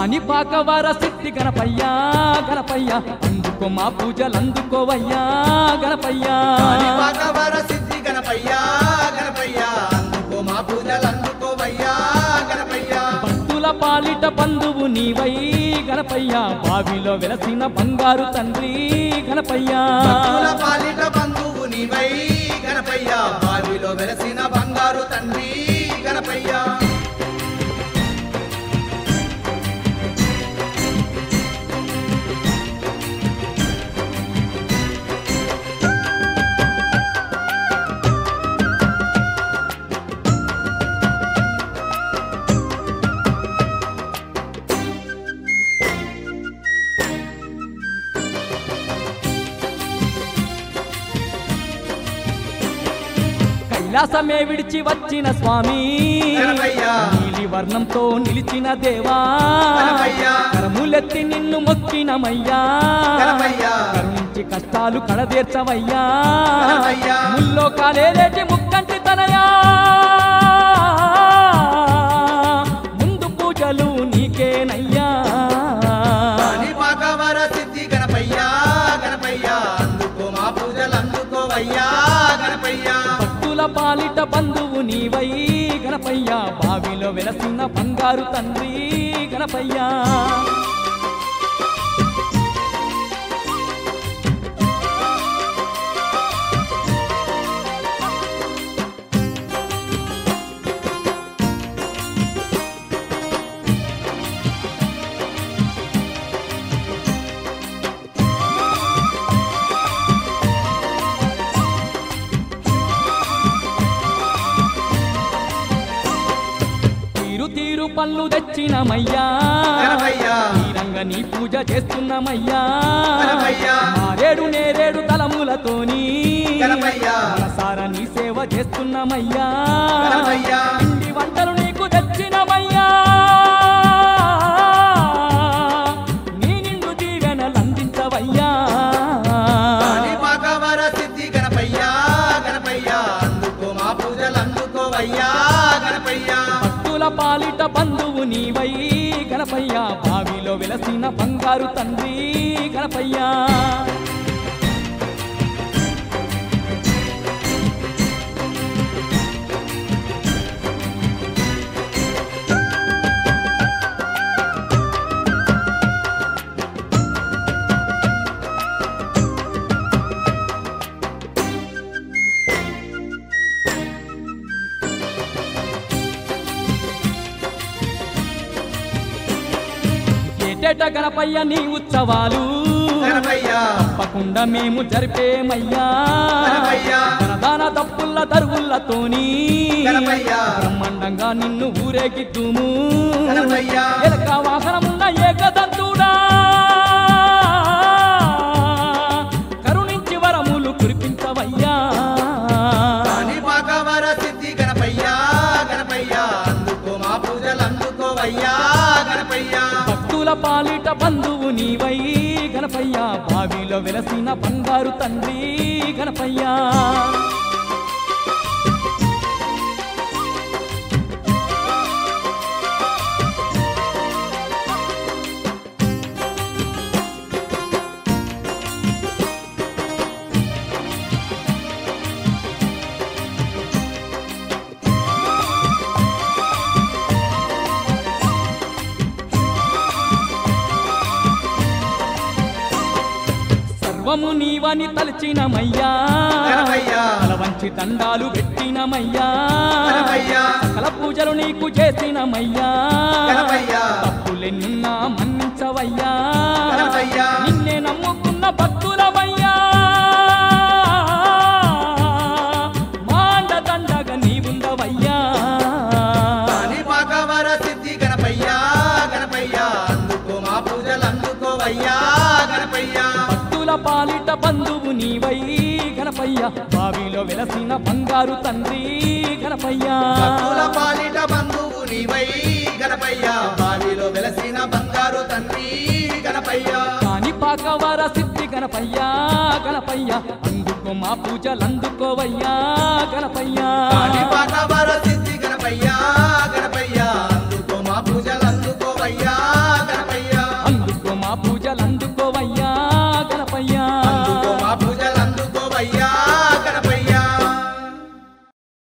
కాణిపాక వర సిద్ధి గణపయ్య గణపయ్య అందుకో మా పూజలందుకోవయ్యా గణపయ్య కాణిపాక వర సిద్ధి గణపయ్య గణపయ్య అందుకో మా పూజలందుకోవయ్యా గణపయ్య భక్తుల పాలిట బంధువు నీవై గణపయ్య బావిలో వెలసిన బంగారు తండ్రి గణపయ్య భక్తుల పాలిట బంధువు నీవై గణపయ్య బావిలో వెలసిన బంగారు తండ్రి గణపయ్య కైలాసమే విడిచి వచ్చిన స్వామి గణపయ్య నీలి వర్ణంతో నిలిచిన దేవా గణపయ్య కరములెత్తి నిన్ను మొక్కినమయ్యా గణపయ్య కరుణించి కష్టాలు కడదీర్చవయ్యా గణపయ్య ముల్లో కాలేలేటి ముక్కంటి తనయా ముందు పూజలు నీకేనయ్యా కాణిపాక వర సిద్ధి గణపయ్య గణపయ్య అందుకో మా పూజలందుకోవయ్యా గణపయ్య భక్తుల పాలిట బంధువు నీవై గణపయ్య బావిలో వెలసిన బంగారు తండ్రి గణపయ్య తీరు పళ్ళు తెచ్చినమయ్యా గణపయ్య తీరంగ నీ పూజ చేస్తున్నమయ్యా గణపయ్య మారేడు నేరేడు తలములతోని గణపయ్య మనసార నీ సేవ చేస్తున్నమయ్యా గణపయ్య పిండి వంటలు నీకు తెచ్చినమయ్యా నీ నిండు దీవెనలందించవయ్యా కాణిపాక వర సిద్ధి గణపయ్య గణపయ్య అందుకో మా పూజలందుకోవయ్యా గణపయ్య భక్తుల పాలిట బంధువు నీవై గణపయ్య బావిలో వెలసిన బంగారు తండ్రి గణపయ్య ఏటేట గణపయ్య నీ ఉత్సవాలు గణపయ్య తప్పకుండా మేము జరిపేమయ్యా గణపయ్య ధనదాన తప్పుల దరువులతోని గణపయ్య బ్రహ్మాండంగా నిన్ను ఊరేగిద్దుము గణపయ్య ఎలక వాహనమున్న ఏకదంతుడా కరుణించి వరములు కురిపించవయ్యా కాణిపాక వర సిద్ధి గణపయ్య గణపయ్య అందుకో మా పూజలందుకోవయ్యా గణపయ్య భక్తుల పాలిట బంధువు నీవై గణపయ్య బావిలో వెలసిన బంగారు తండ్రి గణపయ్య సర్వము నీవని తలచినమయ్యా గణపయ్య తల వంచి దండాలు పెట్టినమయ్యా గణపయ్య సకల పూజలు నీకు చేసినమయ్యా గణపయ్య తప్పులెన్నున్నా మన్నించవయ్యా గణపయ్య నిన్నే నమ్ముకున్న భక్తులమయ్యా మాండ దండగా నీవుండవయ్యా కాణిపాక వర సిద్ధి గణపయ్య గణపయ్య అందుకో మా పూజలందుకోవయ్యా గణపయ్య భక్తుల పాలిట బంధువు నీవై గణపయ్య బావిలో వెలసిన బంగారు తండ్రి గణపయ్య భక్తుల పాలిట బంధువు నీవై గణపయ్య బావిలో వెలసిన బంగారు తండ్రి గణపయ్య కాణిపాక వర సిద్ధి గణపయ్య గణపయ్య అందుకో మా పూజలందుకోవయ్యా గణపయ్య కాణిపాక వర సిద్ధి గణపయ్య గణపయ్య అందుకో మా పూజ